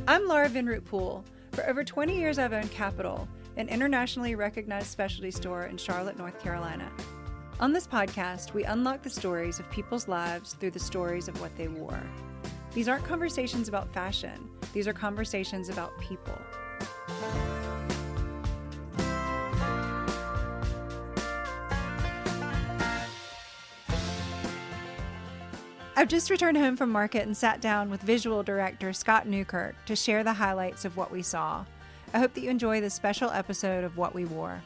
I'm Laura Vinroot Poole. For over 20 years, I've owned Capital, an internationally recognized specialty store in Charlotte, North Carolina. On this podcast, we unlock the stories of people's lives through the stories of what they wore. These aren't conversations about fashion. These are conversations about people. I've just returned home from market and sat down with visual director Scott Newkirk to share the highlights of what we saw. I hope that you enjoy this special episode of What We Wore.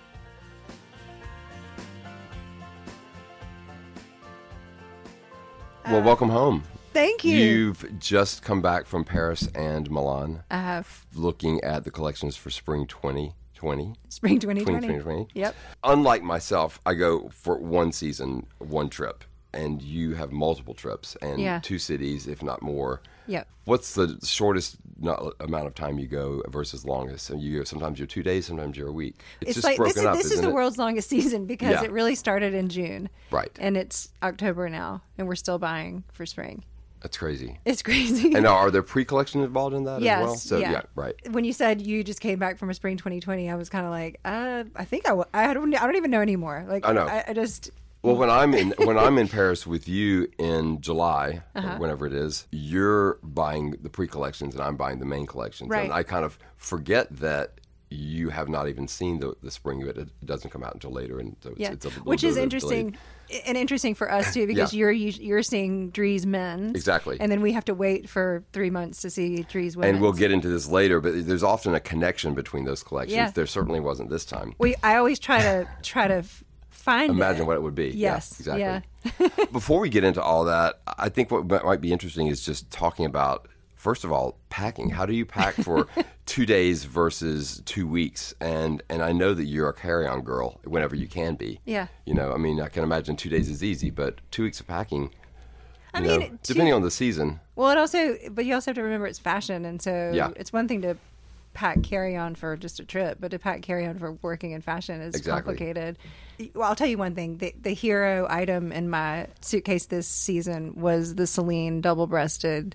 Well, welcome home. Thank you. You've just come back from Paris and Milan. I have. Looking at the collections for Spring 2020. Spring 2020. 2020. Yep. Unlike myself, I go for one season, one trip. And you have multiple trips and 2 cities, if not more. Yep. What's the shortest amount of time you go versus longest? And sometimes you're 2 days, sometimes you're a week. It's just like broken up. This is the world's longest season because Yeah. it really started in June. Right. And it's October now, and we're still buying for spring. That's crazy. It's crazy. And now, are there pre-collection involved in that Yes, as well? So, yeah. right. When you said you just came back from a spring 2020, I was kind of like, I think I don't even know anymore. Like I know. I just. Well, when I'm in Paris with you in July, or whenever it is, you're buying the pre-collections and I'm buying the main collections. Right. And I kind of forget that you have not even seen the spring of it. It doesn't come out until later, and so it's a little which is bit interesting. delayed. And interesting for us too, because you're seeing Dries men's Exactly. and then we have to wait for 3 months to see Dries women's. And we'll get into this later, but there's often a connection between those collections. Yeah. There certainly wasn't this time. I always try to find Imagine it. what it would be. Yes. Yeah, exactly. Before we get into all that, I think what might be interesting is just talking about, first of all, packing. How do you pack for 2 days versus 2 weeks? And I know that you're a carry-on girl whenever you can be. Yeah. You know, I mean, I can imagine 2 days is easy, but 2 weeks of packing, I mean, depending on the season. Well, but you also have to remember it's fashion, and so it's one thing to pack carry-on for just a trip, but to pack carry-on for working in fashion is complicated. Well, I'll tell you one thing. The hero item in my suitcase this season was the Celine double-breasted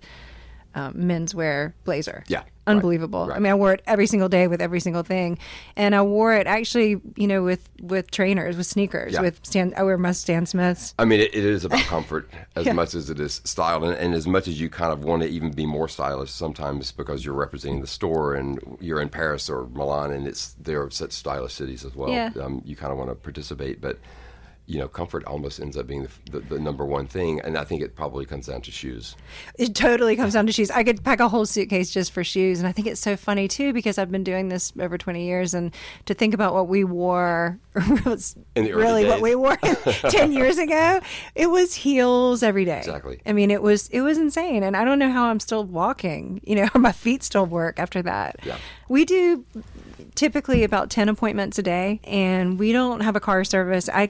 menswear blazer. Yeah. Unbelievable. Right. I mean, I wore it every single day with every single thing. And I wore it actually, with trainers, with sneakers, I wear my Stan Smiths. I mean, it is about comfort as much as it is style. And as much as you kind of want to even be more stylish sometimes because you're representing the store and you're in Paris or Milan and they're such stylish cities as well. Yeah. You kind of want to participate. But, comfort almost ends up being the number one thing. And I think it probably comes down to shoes. It totally comes down to shoes. I could pack a whole suitcase just for shoes. And I think it's so funny, too, because I've been doing this over 20 years. And to think about what we wore was in the early days. What we wore 10 years ago, it was heels every day. Exactly. I mean, it was insane. And I don't know how I'm still walking. My feet still work after that. Yeah. We do typically about 10 appointments a day, and we don't have a car service. I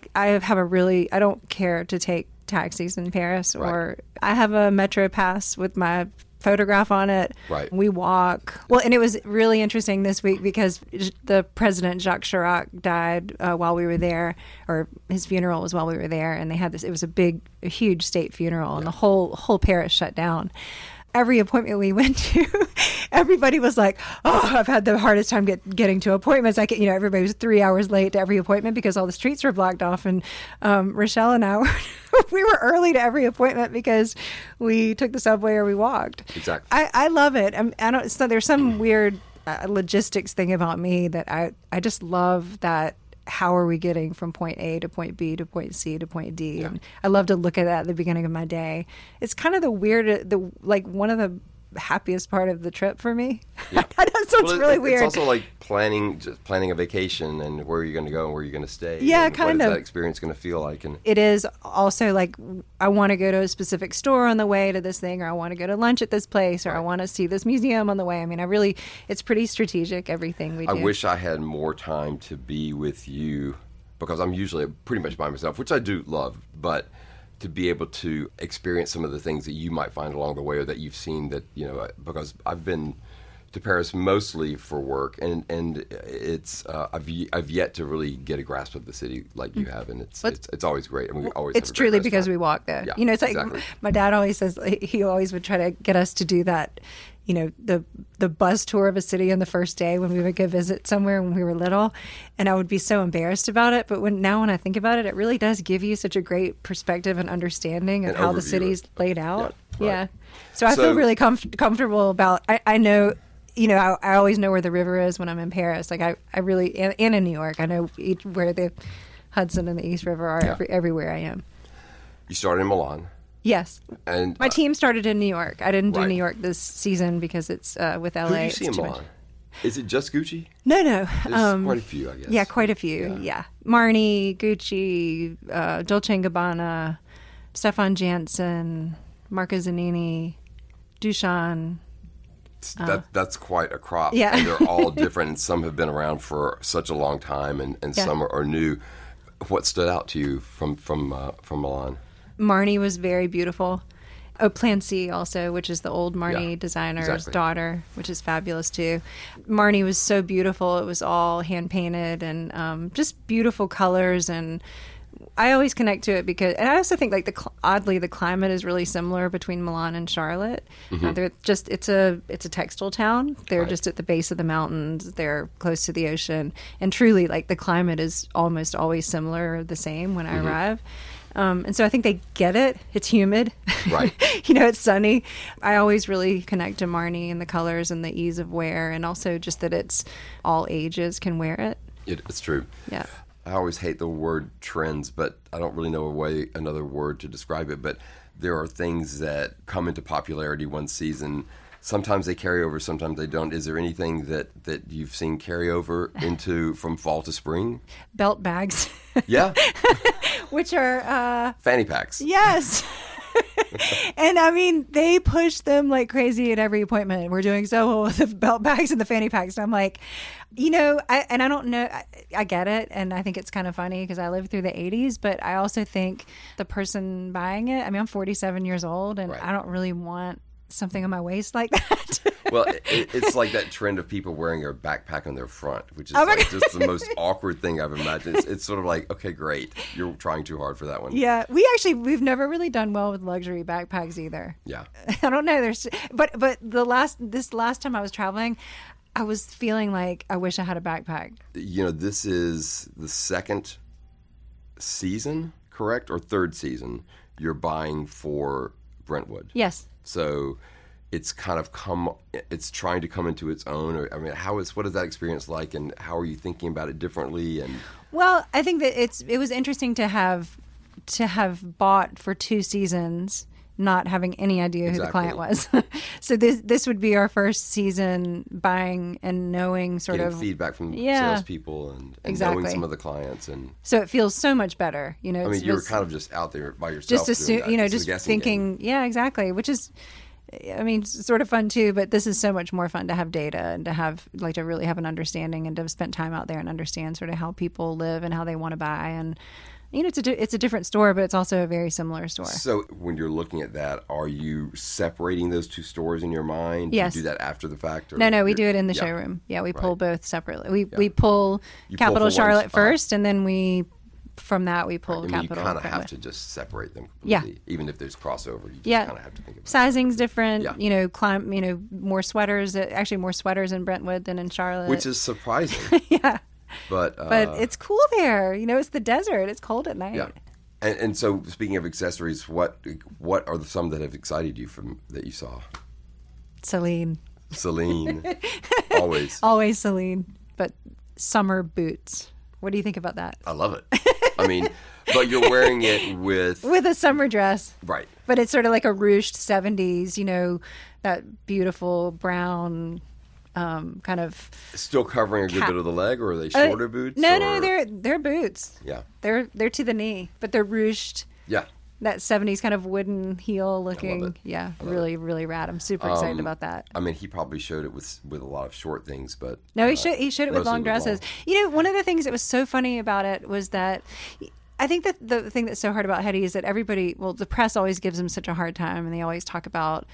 don't care to take taxis in Paris, or I have a Metro pass with my photograph on it. Right. We walk. Well, and it was really interesting this week because the president, Jacques Chirac, died while we were there, or his funeral was while we were there, and they had this, it was a huge state funeral, and the whole Paris shut down. Every appointment we went to, everybody was like, "Oh, I've had the hardest time getting to appointments." Everybody was 3 hours late to every appointment because all the streets were blocked off. And Rochelle and I we were early to every appointment because we took the subway or we walked. Exactly. I love it. So there's some weird logistics thing about me that I just love that. How are we getting from point A to point B to point C to point D? Yeah. And I love to look at that at the beginning of my day. It's kind of one of the happiest part of the trip for me. Yeah. I know it sounds really weird. It's also like planning a vacation and where you're going to go and where you're going to stay. Yeah, and kind what of. is that experience going to feel like? And it is also like I want to go to a specific store on the way to this thing, or I want to go to lunch at this place, or I want to see this museum on the way. I mean, it's pretty strategic, everything we do. I wish I had more time to be with you because I'm usually pretty much by myself, which I do love, but to be able to experience some of the things that you might find along the way or that you've seen that, because I've been to Paris mostly for work, and it's I've yet to really get a grasp of the city like you have, and it's always great. I mean, we always it's have a great truly because time. we walk there. Yeah, You know, it's like exactly. my dad always says, he always would try to get us to do that. You know, the bus tour of a city on the first day when we would go visit somewhere when we were little, and I would be so embarrassed about it. But when I think about it, it really does give you such a great perspective and understanding of An how the overview city's of- laid out. yeah, Yeah, right. so I So- feel really comfortable about. I know. You know, I always know where the river is when I'm in Paris. Like I really, and in New York, I know where the Hudson and the East River are Yeah. everywhere I am. You started in Milan, Yes. and My team started in New York. I didn't do Right. New York this season because it's with LA. who do you It's see in too much. Milan? Is it just Gucci? No. There's quite a few, I guess. Yeah, quite a few. Yeah. Marni, Gucci, Dolce & Gabbana, Stefan Janssen, Marco Zanini, Duchamp. That's quite a crop. Yeah. And they're all different, and some have been around for such a long time, and Yeah. some are new. What stood out to you from Milan? Marni was very beautiful. Plancy also, which is the old Marni Yeah, designer's exactly. daughter, which is fabulous too. Marni was so beautiful. It was all hand painted and just beautiful colors. And I always connect to it because, and I also think like oddly the climate is really similar between Milan and Charlotte. They're just it's a textile town. They're Right. just at the base of the mountains. They're close to the ocean, and truly like the climate is almost always similar or the same when I arrive. And so I think they get it. It's humid. Right. You know, it's sunny. I always really connect to Marni and the colors and the ease of wear, and also just that it's all ages can wear it. It's true. Yeah. I always hate the word trends, but I don't really know another word to describe it. But there are things that come into popularity one season. Sometimes they carry over, sometimes they don't. Is there anything that you've seen carry over into from fall to spring? Belt bags, Yeah, which are, fanny packs. yes. And I mean, they push them like crazy at every appointment. We're doing so well with the belt bags and the fanny packs. And I'm like, you know, I don't know. I get it. And I think it's kind of funny because I lived through the 80s. But I also think the person buying it, I mean, I'm 47 years old and Right. I don't really want something on my waist like that. Well, it's like that trend of people wearing a backpack on their front, which is Oh my like God. just the most awkward thing I've imagined. It's sort of like, okay, great. You're trying too hard for that one. Yeah, we've never really done well with luxury backpacks either. Yeah. I don't know. But this last time I was traveling, I was feeling like I wish I had a backpack. You know, this is the second season, correct? Or third season you're buying for Brentwood. Yes. So it's kind of it's trying to come into its own. Or, I mean, what is that experience like, and how are you thinking about it differently? And Well, I think that it was interesting to have bought for 2 seasons, not having any idea who the Exactly. client was. So this would be our first season buying and knowing sort getting of feedback from Yeah. salespeople and Exactly. knowing some of the clients, and So it feels so much better, you know. I mean, it's you were just- kind of just out there by yourself. just doing assume, that. you know, It's a just guessing thinking, game. yeah, exactly, which is, I mean, sort of fun too, but this is so much more fun to have data and to have, like, to really have an understanding and to have spent time out there and understand sort of how people live and how they want to buy. And, you know, it's a different store, but it's also a very similar store. So when you're looking at that, are you separating those two stores in your mind? Yes. Do you do that after the fact? Or No, we you're- do it in the yeah. showroom. Yeah, we pull Right. both separately. We pull You pull Capital for one Charlotte spot. first, and then from that we pull I mean, Capital. you kind of have Brentwood. to just separate them Yeah. completely. Even if there's crossover, you just Yeah. kind of have to think about it. Sizing's different. Yeah. You know, more sweaters. Actually, more sweaters in Brentwood than in Charlotte. Which is surprising. yeah. But It's cool there. You know, it's the desert. It's cold at night. yeah. And so, speaking of accessories, what are some that have excited you that you saw? Celine. Celine, always. Always Celine. But summer boots. What do you think about that? I love it. I mean, but you're wearing it with With a summer dress. right. But it's sort of like a ruched 70s, you know, that beautiful brown kind of. Still covering a good bit of the leg, or are they shorter boots? No, or- they're boots. Yeah. They're to the knee, but they're ruched. Yeah. That 70s kind of wooden heel looking. it. Yeah, really, really rad. I'm super excited about that. I mean, he probably showed it with a lot of short things, but No, he showed it with mostly long with dresses. long. You know, one of the things that was so funny about it was that I think that the thing that's so hard about Hetty is that the press always gives him such a hard time, and they always talk about,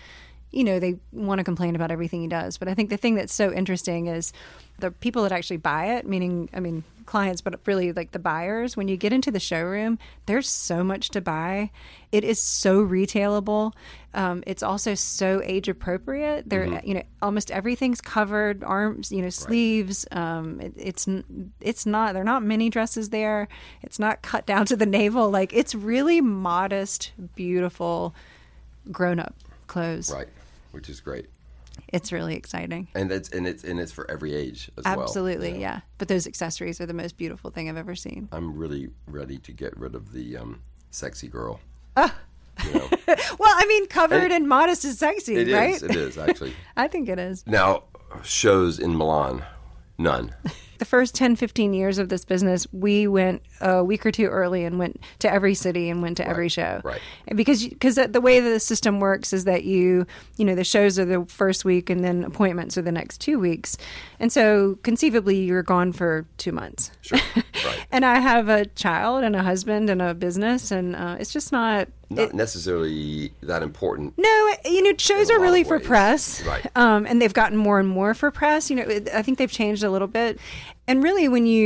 they want to complain about everything he does. But I think the thing that's so interesting is the people that actually buy it, meaning, clients, but really like the buyers. When you get into the showroom, there's so much to buy. It is so retailable. It's also so age appropriate. There, almost everything's covered, arms, sleeves. It's not. They're not mini dresses there. It's not cut down to the navel. Like, it's really modest, beautiful, grown up clothes. Right, which is great. It's really exciting. And it's for every age as well. Absolutely, yeah. But those accessories are the most beautiful thing I've ever seen. I'm really ready to get rid of the sexy girl. Well, covered and modest is sexy, right? It is, actually. I think it is. Now, shows in Milan, none. The first 10, 15 years of this business, we went a week or two early and went to every city and went to every show. Right. Because the way the system works is that the shows are the first week and then appointments are the next 2 weeks. And so conceivably you're gone for 2 months. Sure, right. And I have a child and a husband and a business, and it's just not necessarily that important. No, shows are really for press. Right. And they've gotten more and more for press. I think they've changed a little bit. And really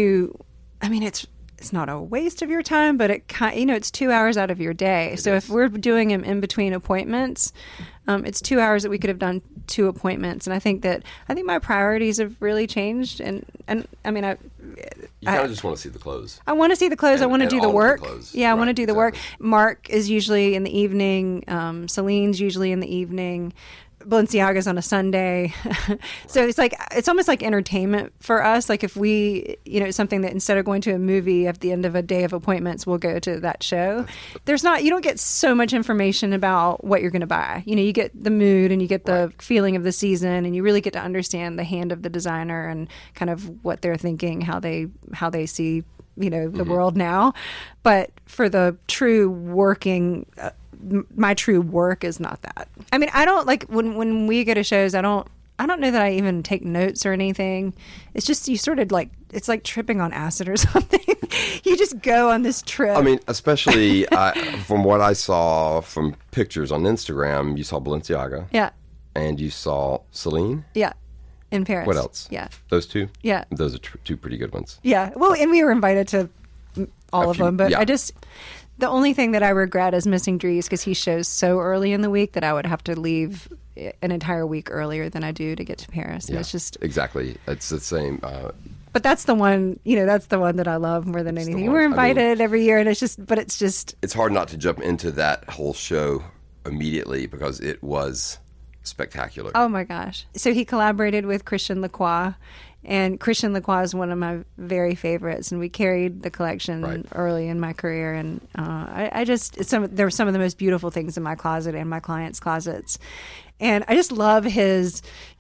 it's not a waste of your time, but it's 2 hours out of your day. So if we're doing them in between appointments, it's 2 hours that we could have done 2 appointments. And I think my priorities have really changed. And you kind of just want to see the clothes. I want to see the clothes. I want to do the work. Yeah, I want to do the work. Mark is usually in the evening. Celine's usually in the evening. Balenciaga's on a Sunday. So it's almost like entertainment for us. Like if we, something that instead of going to a movie at the end of a day of appointments, we'll go to that show. You don't get so much information about what you're going to buy. You get the mood and you get the feeling of the season, and you really get to understand the hand of the designer and kind of what they're thinking, how they see, the world now. But for the true working, my true work is not that. I don't like when we go to shows, I don't know that I even take notes or anything. It's just you sort of it's like tripping on acid or something. You just go on this trip. Especially from what I saw from pictures on Instagram, you saw Balenciaga. Yeah. And you saw Celine. Yeah. In Paris. What else? Yeah. Those two? Yeah. Those are two pretty good ones. Yeah. Well, and we were invited to all of them, but yeah. The only thing that I regret is missing Dries, because he shows so early in the week that I would have to leave an entire week earlier than I do to get to Paris. And yeah, it's just exactly. It's the same. But that's the one, that's the one that I love more than anything. We're invited every year, and it's hard not to jump into that whole show immediately because it was spectacular. Oh my gosh. So he collaborated with Christian Lacroix. And Christian Lacroix is one of my very favorites, and we carried the collection early in my career. And there were some of the most beautiful things in my closet and my clients' closets. And I just love his,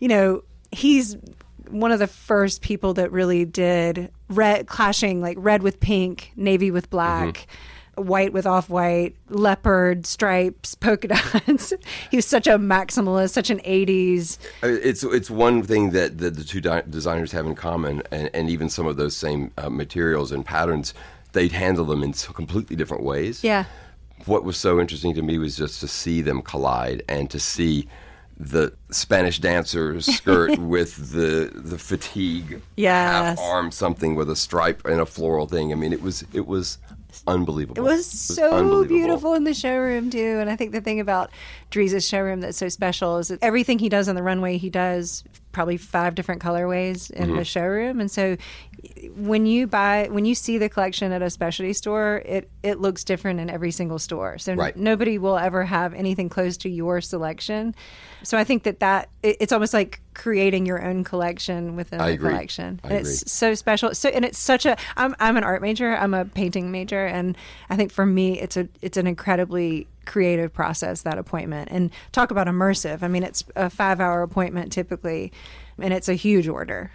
he's one of the first people that really did clashing, like red with pink, navy with black. White with off-white, leopard, stripes, polka dots. He was such a maximalist, such an 80s. It's one thing that the two designers have in common, and even some of those same materials and patterns, they'd handle them in completely different ways. Yeah. What was so interesting to me was just to see them collide and to see the Spanish dancer's skirt with the fatigue half arm something with a stripe and a floral thing. It was unbelievable. It was so beautiful in the showroom too. And I think the thing about Dries' showroom that's so special is that everything he does on the runway, he does probably 5 different colorways in the showroom. And so when you see the collection at a specialty store, it looks different in every single store. So nobody will ever have anything close to your selection. So I think that it's almost like creating your own collection within the collection. I agree. It's so special. So, and it's such a, I'm an art major, I'm a painting major. And I think for me, it's an incredibly creative process, that appointment. And talk about immersive. It's a 5-hour appointment typically, and it's a huge order.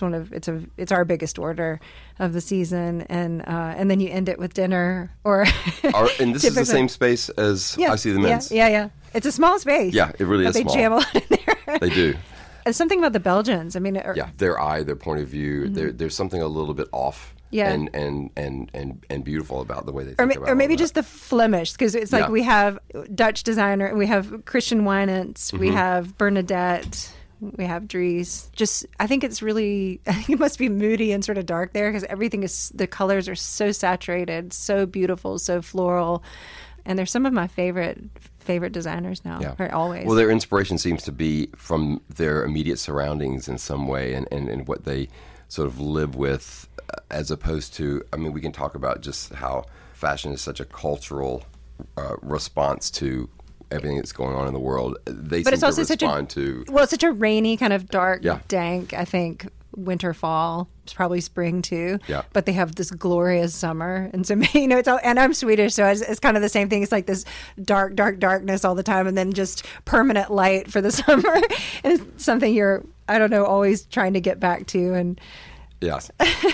It's our biggest order of the season, and then you end it with dinner and this is the same space as I See the Men's. Yeah. It's a small space. Yeah, it really is small. They jam a lot in there. They do. And something about the Belgians. Their eye, their point of view. There's something a little bit off Yeah. and beautiful about the way they think about or maybe all that. just the Flemish, because it's like Yeah. we have Dutch designer, we have Christian Wynants, Mm-hmm. we have Bernadette, we have Dries. Just, I think it must be moody and sort of dark there, because the colors are so saturated, so beautiful, so floral, and they're some of my favorite designers now. Yeah. Or always. Well, their inspiration seems to be from their immediate surroundings in some way, and what they sort of live with, as opposed to, I mean, we can talk about just how fashion is such a cultural response to everything that's going on in the world. They But seem it's also to respond to. well, it's such a rainy, kind of dark, Yeah. dank, I think, winter, fall. It's probably spring too. Yeah. But they have this glorious summer. And so, you know, and I'm Swedish, so it's kind of the same thing. It's like this darkness all the time, and then just permanent light for the summer. And it's something you're, I don't know, always trying to get back to. And Yes.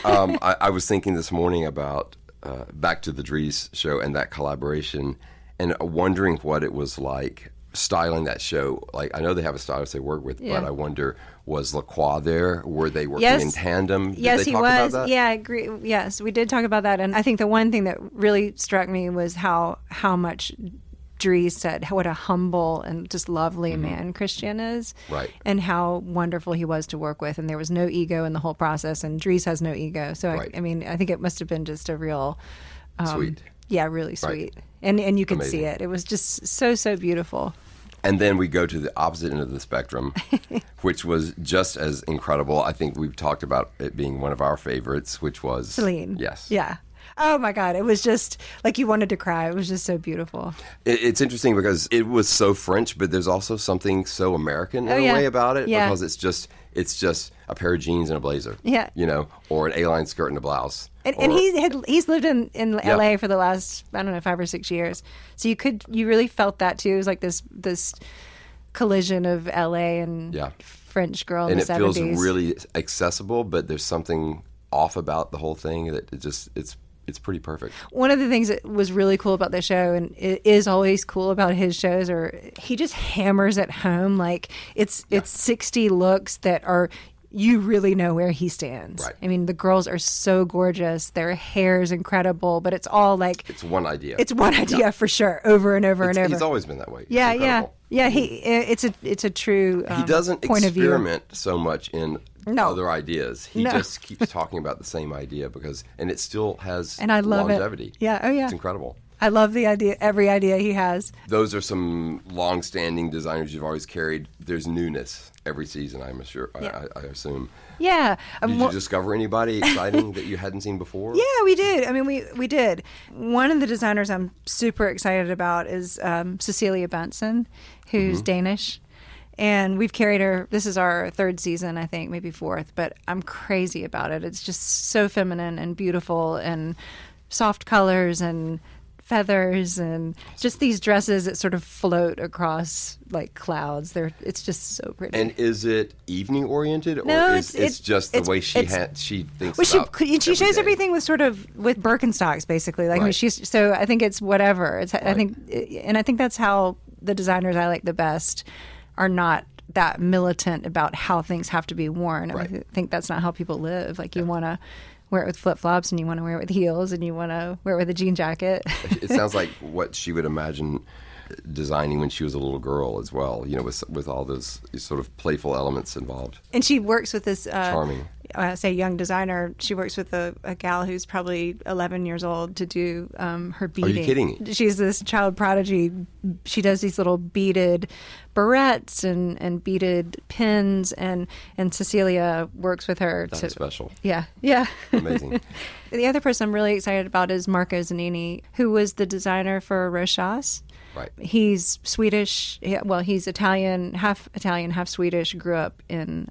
I was thinking this morning about back to the Dries show and that collaboration, and wondering what it was like styling that show. Like, I know they have a stylist they work with, Yeah. but I wonder, was Lacroix there? Were they working Yes. in tandem? Did yes, they he talk was. About that? Yeah, I agree. Yes, we did talk about that. And I think the one thing that really struck me was how much Dries said what a humble and just lovely man Christian is. Right. And how wonderful he was to work with. And there was no ego in the whole process. And Dries has no ego. So, Right. I mean, I think it must have been just a real... Sweet. Yeah, really sweet. And you could see Amazing. it. It was just so beautiful. And then we go to the opposite end of the spectrum, which was just as incredible. I think we've talked about it being one of our favorites, which was Celine. Yes. Yeah. Oh my God. It was just like you wanted to cry. It was just so beautiful. It's interesting because it was so French, but there's also something so American in Oh, a yeah. way about it, Yeah. because it's just a pair of jeans and a blazer. Yeah. You know, or an A-line skirt and a blouse. And Or- he's lived in Yeah. LA for the last, I don't know, 5 or 6 years. So you really felt that too. It was like this collision of LA and Yeah. French girl in and the it 70s. feels really accessible, but there's something off about the whole thing that it's pretty perfect. One of the things that was really cool about the show, and it is always cool about his shows, are he just hammers it home. Like it's 60 looks that are, you really know where he stands. Right. I mean, the girls are so gorgeous. Their hair is incredible, but it's all like It's one idea. it's one idea for sure, over and over It's- and over. He's always been that way. It's yeah, incredible. yeah. It's a true He doesn't point of view. experiment so much in No. other ideas. He No. just keeps talking about the same idea and it still has And I love longevity. it. Yeah. Oh yeah. It's incredible. I love the idea. Every idea he has. Those are some long-standing designers you've always carried. There's newness every season, I'm sure. Yeah. I assume. Yeah. Did you discover anybody exciting that you hadn't seen before? Yeah, we did. I mean, we did. One of the designers I'm super excited about is Cecilia Benson, who's Danish. And we've carried her. This is our 3rd season, I think, maybe 4th. But I'm crazy about it. It's just so feminine and beautiful and soft colors and feathers and just these dresses that sort of float across like clouds. It's just so pretty. And is it evening oriented, or No, is it's just the way she thinks Well, about she shows every day? everything with Birkenstocks, basically. Like I mean, Right. so I think it's whatever. I Right. think that's how the designers I like the best are not that militant about how things have to be worn. Right. I think that's not how people live. Like you want to wear it with flip flops, and you want to wear it with heels, and you want to wear it with a jean jacket. It sounds like what she would imagine designing when she was a little girl as well, you know, with all those sort of playful elements involved. And she works with this Charming. I say young designer. She works with a gal who's probably 11 years old to do her beading. kidding me? She's this child prodigy. She does these little beaded barrettes and beaded pins, and Cecilia works with her. That is special. Yeah. Amazing. The other person I'm really excited about is Marco Zanini, who was the designer for Rochas. Right. He's Swedish. He's Italian, half Swedish. Grew up in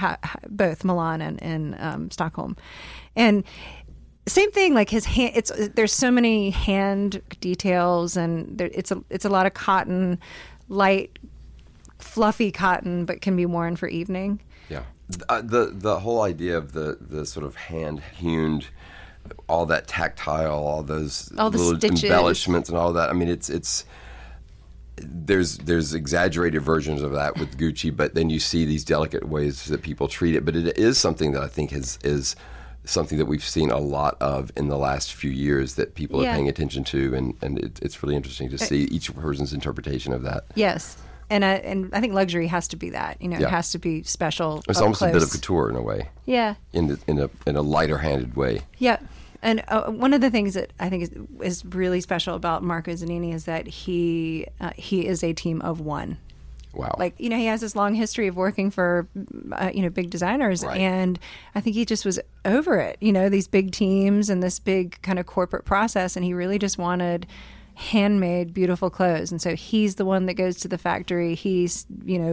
both Milan and in Stockholm, and same thing. Like his hand, there's so many hand details, and it's a lot of cotton, light, fluffy cotton, but can be worn for evening. Yeah. The whole idea of the sort of hand hewn, all that tactile, all the little stitches. embellishments and all that. I mean, it's there's exaggerated versions of that with Gucci, but then you see these delicate ways that people treat it. But it is something that I think is something that we've seen a lot of in the last few years that people are paying attention to, and it's really interesting to see each person's interpretation of that. Yes. And I think luxury has to be that. It has to be special. It's almost a bit of couture in a way. Yeah. In a lighter-handed way. Yeah. And one of the things that I think is really special about Marco Zanini is that he is a team of one. Wow. Like, he has this long history of working for, big designers. Right. And I think he just was over it, these big teams and this big kind of corporate process. And he really just wanted handmade, beautiful clothes. And so he's the one that goes to the factory. He's,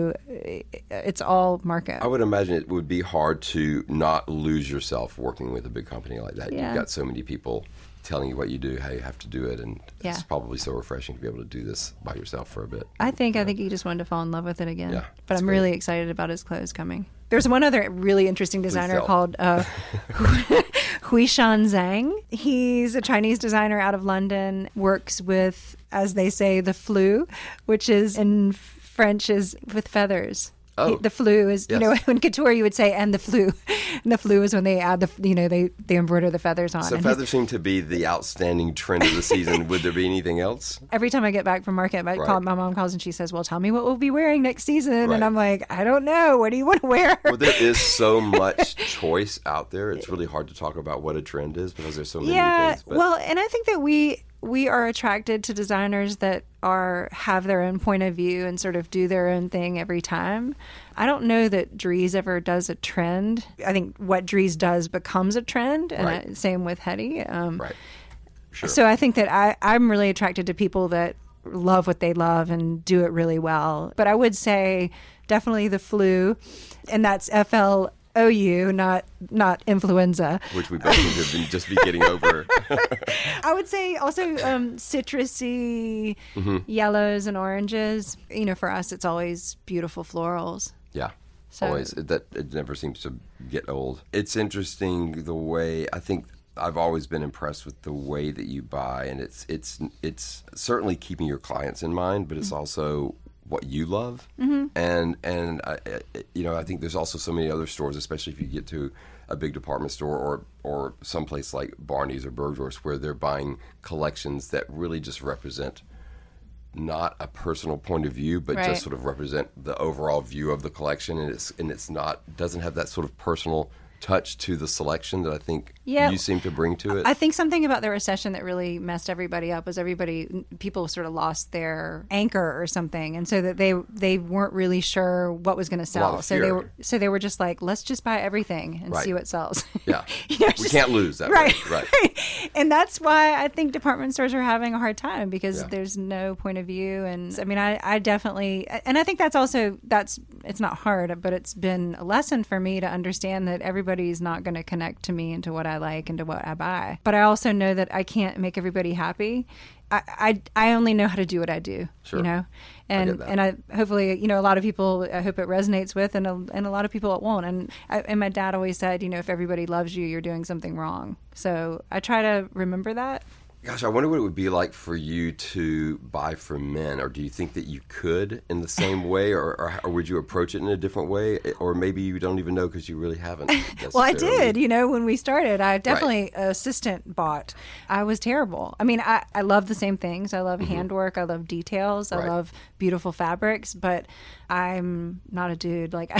it's all Marco. I would imagine it would be hard to not lose yourself working with a big company like that. Yeah. You've got so many people telling you what you do, how you have to do it, and it's probably so refreshing to be able to do this by yourself for a bit. I think he just wanted to fall in love with it again. Yeah, but I'm really excited about his clothes coming. There's one other really interesting designer called Huishan Zhang. He's a Chinese designer out of London, works with, as they say, the flue, which is in French is with feathers. Oh. The flue is, in couture you would say, and the flue. And the flue is when they add they embroider the feathers on. So feathers seem to be the outstanding trend of the season. Would there be anything else? Every time I get back from market, my mom calls and she says, well, tell me what we'll be wearing next season. Right. And I'm like, I don't know. What do you want to wear? Well, there is so much choice out there. It's really hard to talk about what a trend is because there's so many things. But... Well, and I think that we are attracted to designers that have their own point of view and sort of do their own thing every time. I don't know that Dries ever does a trend. I think what Dries does becomes a trend, and same with Hedi. Right. Sure. So I think that I'm really attracted to people that love what they love and do it really well. But I would say definitely the flue, and that's FLOU, not influenza. Which we both seem to just be getting over. I would say also citrusy yellows and oranges. For us, it's always beautiful florals. Yeah, So, always. It never seems to get old. It's interesting the way, I think I've always been impressed with the way that you buy, and it's certainly keeping your clients in mind, but it's also what you love. And I think there's also so many other stores, especially if you get to a big department store or someplace like Barney's or Bergdorf's, where they're buying collections that really just represent not a personal point of view, but just sort of represent the overall view of the collection, and it's not, doesn't have that sort of personal touch to the selection that I think you seem to bring to it. I think something about the recession that really messed everybody up was people sort of lost their anchor or something, and so that they weren't really sure what was going to sell. So they were just like, let's just buy everything and see what sells. Yeah, we can't lose that. Right. And that's why I think department stores are having a hard time, because there's no point of view. And I mean, I definitely, and I think it's not hard, but it's been a lesson for me to understand that everybody's not going to connect to me and to what I like and to what I buy. But I also know that I can't make everybody happy. I only know how to do what I do, and I hopefully, a lot of people, I hope it resonates with, and a lot of people it won't. And my dad always said, if everybody loves you, you're doing something wrong. So I try to remember that. Gosh, I wonder what it would be like for you to buy for men, or do you think that you could in the same way, or would you approach it in a different way, or maybe you don't even know because you really haven't necessarily. Well, I did. When we started, I definitely assistant bought. I was terrible. I mean, I love the same things. I love handwork. I love details. I love beautiful fabrics, but I'm not a dude. Like,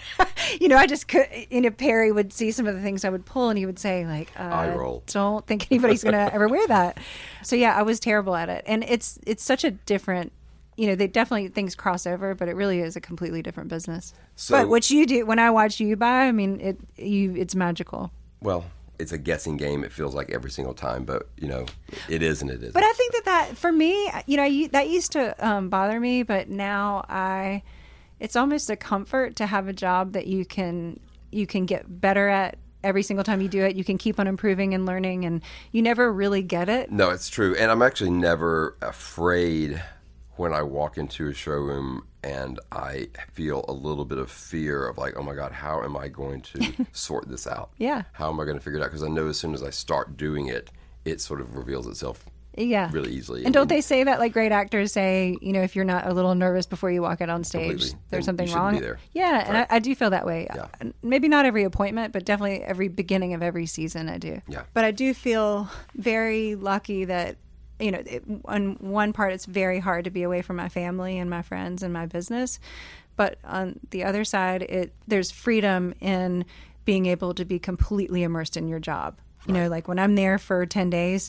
I just could. Perry would see some of the things I would pull, and he would say, like, eye roll. Don't think anybody's going to ever wear that. So yeah, I was terrible at it, and it's such a different. They definitely things cross over, but it really is a completely different business. So, but what you do, when I watch you buy, I mean, it's magical. Well, it's a guessing game. It feels like every single time, but it is and it isn't. But I think that for me, that used to bother me, but now it's almost a comfort to have a job that you can get better at. Every single time you do it, you can keep on improving and learning, and you never really get it. No, it's true. And I'm actually never afraid when I walk into a showroom and I feel a little bit of fear of like, oh my God, how am I going to sort this out? Yeah. How am I going to figure it out? Because I know as soon as I start doing it, it sort of reveals itself Yeah. really easily. And don't they say that, like great actors say, if you're not a little nervous before you walk out on stage, Completely. there's Then something you shouldn't wrong? be there. Yeah, and Right. I do feel that way. Yeah. Maybe not every appointment, but definitely every beginning of every season I do. Yeah. But I do feel very lucky that, on one part, it's very hard to be away from my family and my friends and my business. But on the other side, there's freedom in being able to be completely immersed in your job. Like when I'm there for 10 days,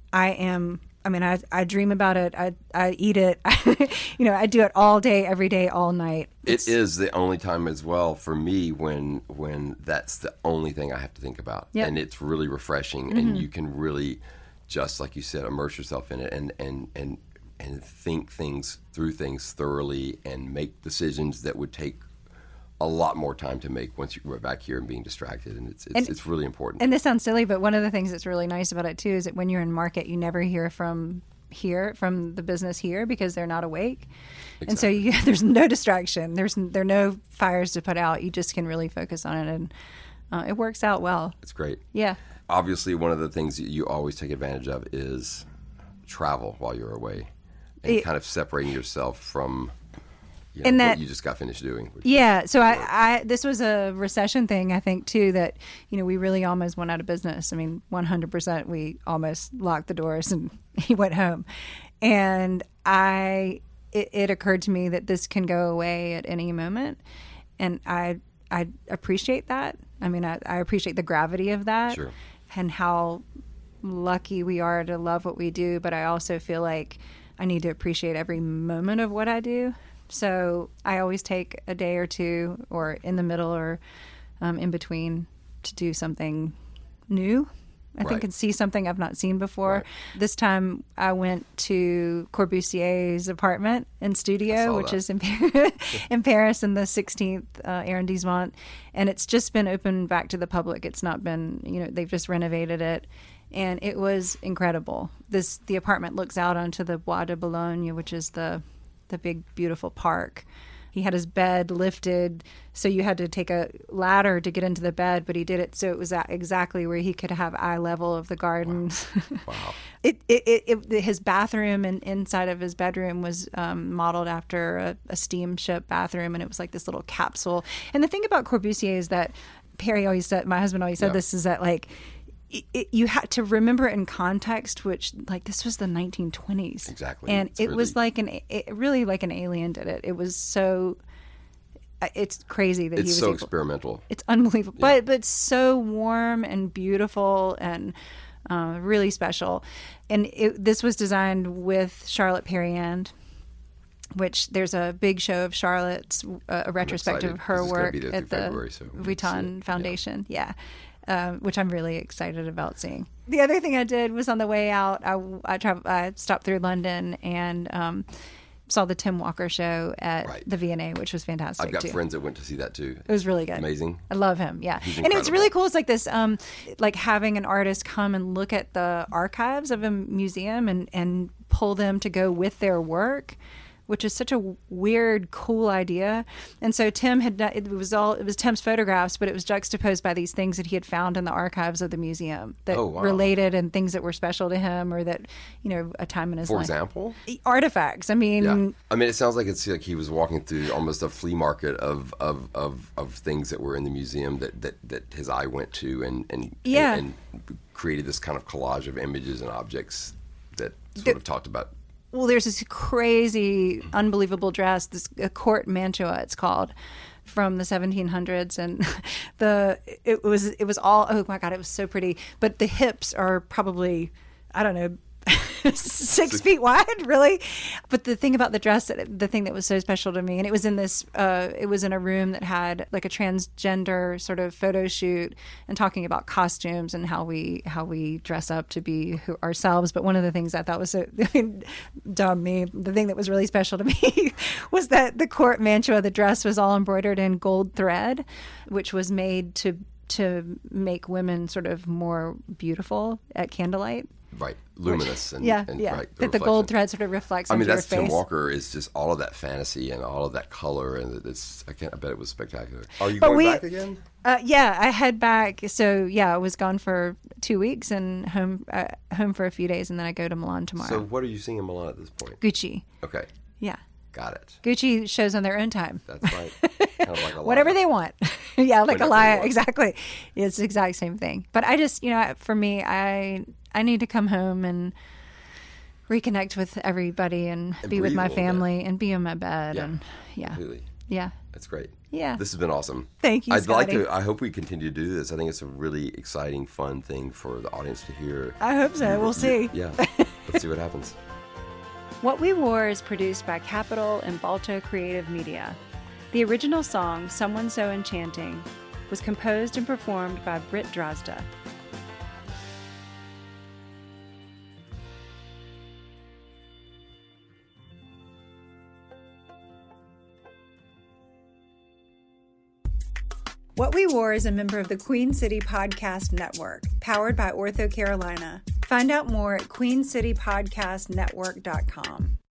I dream about it. I eat it. I do it all day, every day, all night. It is the only time as well for me when that's the only thing I have to think about. Yep. And it's really refreshing, and you can really, just like you said, immerse yourself in it and think through things thoroughly and make decisions that would take a lot more time to make once you're back here and being distracted, and it's really important. And this sounds silly, but one of the things that's really nice about it too is that when you're in market, you never hear from the business here because they're not awake, Exactly. and so there's no distraction. There are no fires to put out. You just can really focus on it, and it works out well. It's great. Yeah. Obviously, one of the things that you always take advantage of is travel while you're away, and kind of separating yourself from what you just got finished doing. Yeah, so I this was a recession thing, I think, too, that, we really almost went out of business. 100% we almost locked the doors and he went home. And it occurred to me that this can go away at any moment. And I appreciate that. I appreciate the gravity of that. Sure. And how lucky we are to love what we do. But I also feel like I need to appreciate every moment of what I do. So I always take a day or two, or in the middle, or in between, to do something new. I think, and see something I've not seen before. Right. This time I went to Corbusier's apartment and studio, which is in Paris in the 16th arrondissement. And it's just been opened back to the public. It's not been, they've just renovated it. And it was incredible. The apartment looks out onto the Bois de Boulogne, which is the big, beautiful park. He had his bed lifted, so you had to take a ladder to get into the bed, but he did it so it was at exactly where he could have eye level of the garden. Wow. His bathroom and inside of his bedroom was modeled after a steamship bathroom, and it was like this little capsule. And the thing about Corbusier is that my husband always said this, is that like, you had to remember it in context, which this was the 1920s. Exactly. And was really like an alien did it. It was so, it's crazy that he was experimental. It's unbelievable, but so warm and beautiful and really special. And this was designed with Charlotte Perriand, which there's a big show of Charlotte's, a retrospective of her work at the Vuitton Foundation. Yeah. Which I'm really excited about seeing. The other thing I did was on the way out, I stopped through London and saw the Tim Walker show at the V&A, which was fantastic. I've got friends that went to see that too. It was really good. Amazing. I love him. Yeah. And it's really cool. It's like this, like having an artist come and look at the archives of a museum and pull them to go with their work, which is such a weird, cool idea. And so Tim had done, it was Tim's photographs, but it was juxtaposed by these things that he had found in the archives of the museum that related, and things that were special to him, or that, a time in his life. For example? Artifacts. It sounds like it's like he was walking through almost a flea market of things that were in the museum that his eye went to and created this kind of collage of images and objects that sort of talked about. Well, there's this crazy, unbelievable dress, a court mantua, it's called, from the 1700s, and it was all, oh my God, it was so pretty. But the hips are probably, I don't know, 6 feet wide, really. But the thing about the dress, the thing that was so special to me, and it was in a room that had like a transgender sort of photo shoot and talking about costumes and how we dress up to be ourselves. But one of the things I thought was so, dumb me, the thing that was really special to me was that the court mantua, the dress was all embroidered in gold thread, which was made to make women sort of more beautiful at candlelight. Right, luminous and bright. That the gold thread sort of reflects onto your face. Tim Walker is just all of that fantasy and all of that color, and I bet it was spectacular. Are you going back again? Yeah, I head back. So I was gone for 2 weeks and home for a few days, and then I go to Milan tomorrow. So what are you seeing in Milan at this point? Gucci. Okay. Yeah. Got it. Gucci shows on their own time. That's right. Kind of like a Whatever they want. Yeah, like Whenever a they lie. want. Exactly. It's the exact same thing. But I just, for me, I need to come home and reconnect with everybody and be with breathe a my little family and be in my bed. Yeah. And yeah. Completely. Yeah. That's great. Yeah. This has been awesome. Thank you, I'd like Scotty. to. I hope we continue to do this. I think it's a really exciting, fun thing for the audience to hear. I hope so. We'll see. Yeah. Let's see what happens. What We Wore is produced by Capital and Balto Creative Media. The original song, Someone So Enchanting, was composed and performed by Britt Drozda. What We Wore is a member of the Queen City Podcast Network, powered by Ortho Carolina. Find out more at queencitypodcastnetwork.com.